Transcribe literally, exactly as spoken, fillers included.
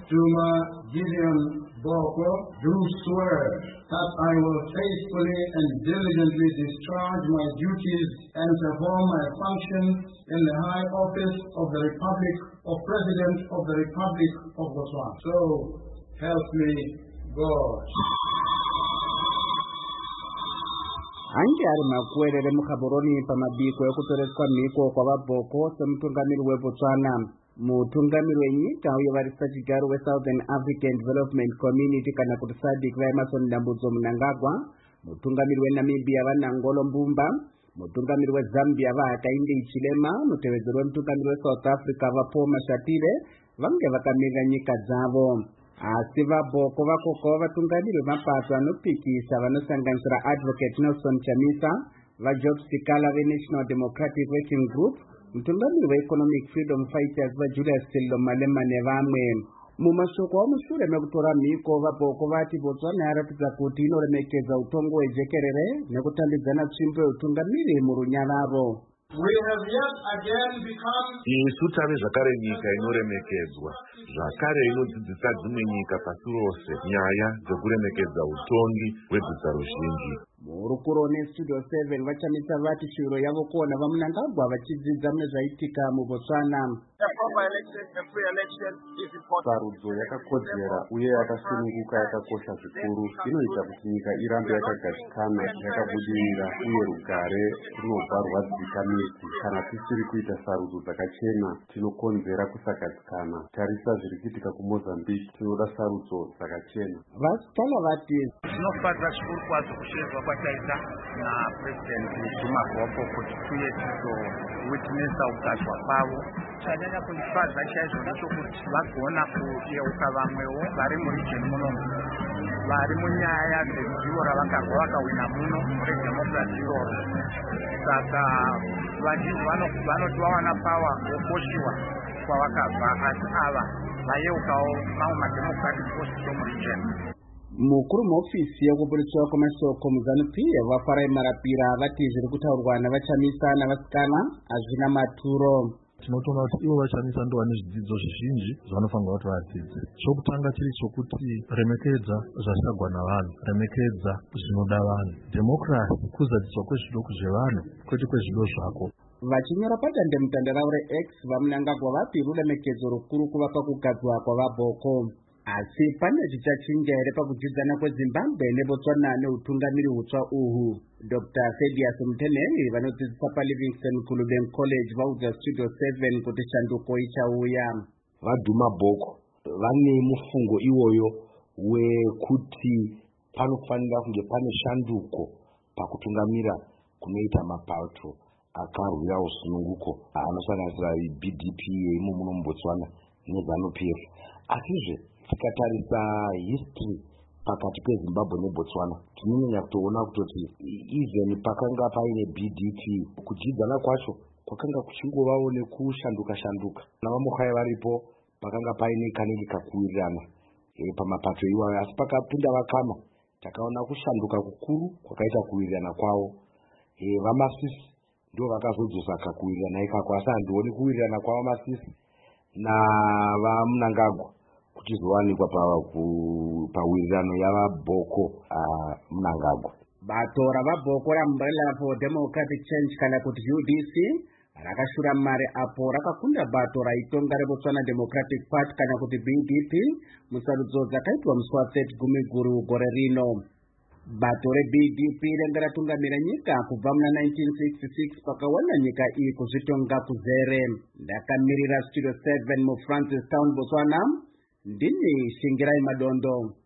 Duma Gideon Boko, do swear that I will faithfully and diligently discharge my duties and perform my functions in the high office of the Republic of President of the Republic of Botswana. So help me God. Ange ari makuerere mukhaboroni pamabiko ekutoreswa mhiko kwavabhoko semutungamiri weBotswana. Mutungamiri wenyika uye varisa chigaro weSouthern African Development Community kana kuti S A D C vaEmmerson Dambudzo Mnangagwa, mutungamiri weNamibia vaNangolo Mbumba, mutungamiri weZambia vaHakainde Hichilema, mutevedzeri wemutungamiri weSouth Africa vaPaul Mashatile vange vakamirira nyika dzavo. Asi vabhoko vakokawo vatungamiri vemapato anopikisa vanosanganisira Advocate Nelson Chamisa, vaJob Sikala veNational Democratic Working Group, mutungamiri weEconomic Freedom Fighters vaJulius Sello Malema nevamwe. Mumashoko amushure mekutora mhiko vabhoko vati Botswana yaratidza kuti inoremekedza utongo hwejekerere nekutambidzana tsvimbo yeutungamiri murunyararo. We have yet again become isu tave zvakare nyika inoremekedzwa, zvakare inodzidzisa dzimwe nyika pasi rose nyaya dzekuremekedza utongi hweguta ruzhinji. Murukuro neStudio seven vachamisa vati shiro yavo kuona vaMnangagwa vachidzidza mune zvaitika muBotswana. Sarudzo yakakodzera uye yakasununguka yakakosha zvikuru, inoita kuti nyika irambe yakagadzikana, yakabudirira uye rugare runobva rwadzika midzi. Kana tisiri kuita sarudzo dzakachena, tinokonzera kusagadzikana. Tarisa zviri kuitika kuMozambique, tinoda sarudzo dzakachena. Vasikala vati tinofarira zvikuru kwazvo kushedzwa kwataita naPresident Duma Boko kuti tuye tizowitnesa kugadzwa kwavo. Chanyanya kundifadza chaizvo ndechekuti vagona kuyeuka vamwewo vari muregion munomu, vari munyaya dzeruziro ravakarwa vakawina muno redemocracy iroro. Saka vazhinji vanoti vawana pawa vokoshiwa kwavakabva, asi ava vayeukawo mamwe mademocratic forces omuregion. Mukuru muofisi yekuburiswa kwamashoko muZANU-P F vaFarai Marapira vati zviri kutaurwa navachamisa navasikana hazvina maturo. Tinotoona kuti ivo vachamisa ndo vane zvidzidzo zvizhinji zvanofanirwa kuti vadzidze. Chokutanga chiri chokuti remekedza zvasagwa navanhu, remekedza zvinoda vanhu. Democracy kuzadziswa kwezvido zvevanhu kwete kwezvido zvako. Vachinyora padandemutande ravo reX, vaMnangagwa vati ruremekedzo rukuru kuva pakugadzwa kwavabhoko. Asi pane zvichachinja here pakudzidzana kweZimbabwe neBotswana neutungamiri hutsva uhu. Doctor Thaddeus Mteneri vanodzidzisa paLivingstone Kulubeng College vaudza Studio seven kuti shanduko ichauya. VaDuma Boko vane mufungo iwoyo wekuti panofanira kunge pane shanduko pakutungamira kunoita mapato akarwira usununguko anosanganisira B D P yeimo muno muBotswana neZANU-P F. Asizve tikatarisa history pakati peZimbabwe neBotswana, tinonyanya kutoona kutoti even pakanga paine B D P kudzidzana kwacho kwakanga kuchingovawo nekushanduka shanduka. Navamukhaya varipo pakanga paine kanenge kakuwirirana e, pamapato iwayo, asi pakapinda vakama takaona kushanduka kukuru kwakaita kuwirirana kwavo. E, vaMasisi ndio vakazodzosa kakuwirirana ikako, asi handioni kuwirirana kwavaMasisi na vaMnangagwa kuchizowanikwa pawirirano yavabhoko uh, Mnangagwa. Bato ravabhoko raUmbrella for Democratic Change kana kuti U D C rakashura mare apo rakakunda bato raitonga reBotswana Democratic Party kana kuti B D P musarudzo dzakaitwa musi wathirty Gumiguru gore rino. Bato re-B D P renga ratungamira nyika kubva muna nineteen sixty-six pakawana nyika iyi kuzvitonga kuzere. Ndakamirira Studio seven muFrancistown, Botswana. Ndini Shingirai Madondo.